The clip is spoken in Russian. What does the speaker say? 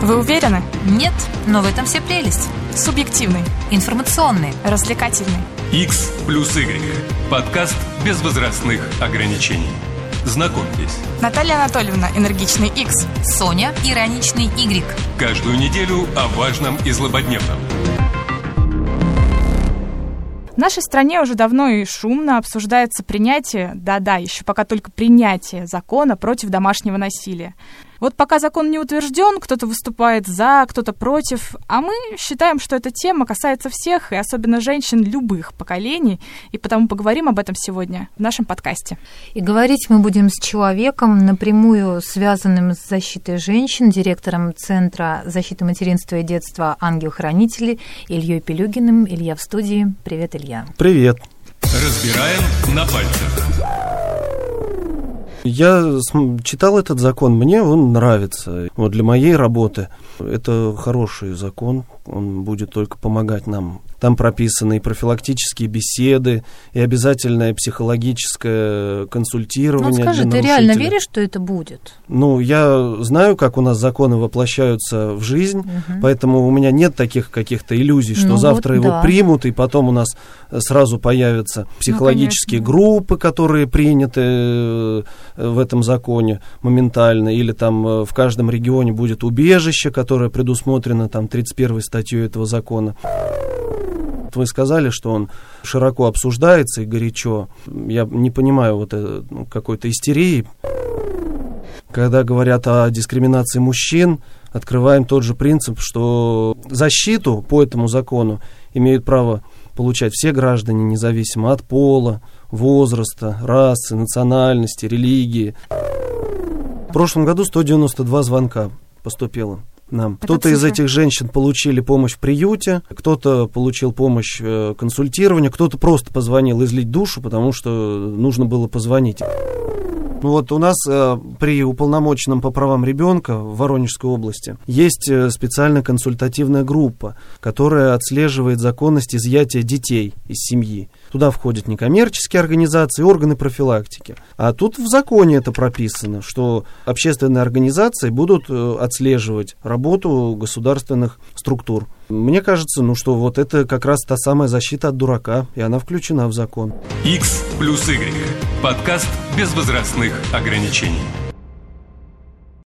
Вы уверены? Нет, но в этом вся прелесть. Субъективный, информационный, развлекательный. X плюс Y. Подкаст без возрастных ограничений. Знакомьтесь. Наталья Анатольевна, энергичный X. Соня, ироничный Y. Каждую неделю о важном и злободневном. В нашей стране уже давно и шумно обсуждается принятие, еще пока только принятие закона против домашнего насилия. Вот пока закон не утвержден, кто-то выступает за, кто-то против, а мы считаем, что эта тема касается всех, и особенно женщин любых поколений, и потому поговорим об этом сегодня в нашем подкасте. И говорить мы будем с человеком, напрямую связанным с защитой женщин, директором Центра защиты материнства и детства «Ангел-хранители» Ильей Пелюгиным. Илья в студии. Привет, Илья. Привет. Разбираем на пальцах. Я читал этот закон, мне он нравится. Вот для моей работы это хороший закон, он будет только помогать нам. Там прописаны и профилактические беседы, и обязательное психологическое консультирование. Ну, скажи, ты реально веришь, что это будет? Ну, я знаю, как у нас законы воплощаются в жизнь, поэтому у меня нет таких каких-то иллюзий, что завтра его примут, и потом у нас сразу появятся психологические группы, которые приняты в этом законе моментально, или там в каждом регионе будет убежище, которое предусмотрено там 31-й статьей этого закона. Вы сказали, что он широко обсуждается и горячо. Я не понимаю вот какой-то истерии. Когда говорят о дискриминации мужчин, открываем тот же принцип, что защиту по этому закону имеют право получать все граждане, независимо от пола, возраста, расы, национальности, религии. В прошлом году 192 звонка поступило нам. Кто-то из этих женщин получили помощь в приюте, кто-то получил помощь консультирования, кто-то просто позвонил излить душу, потому что нужно было позвонить. Ну вот у нас при уполномоченном по правам ребенка в Воронежской области есть специальная консультативная группа, которая отслеживает законность изъятия детей из семьи. Туда входят некоммерческие организации, органы профилактики. А тут в законе это прописано, что общественные организации будут отслеживать работу государственных структур. Мне кажется, что вот это как раз та самая защита от дурака, и она включена в закон. X плюс Y. Подкаст без возрастных ограничений.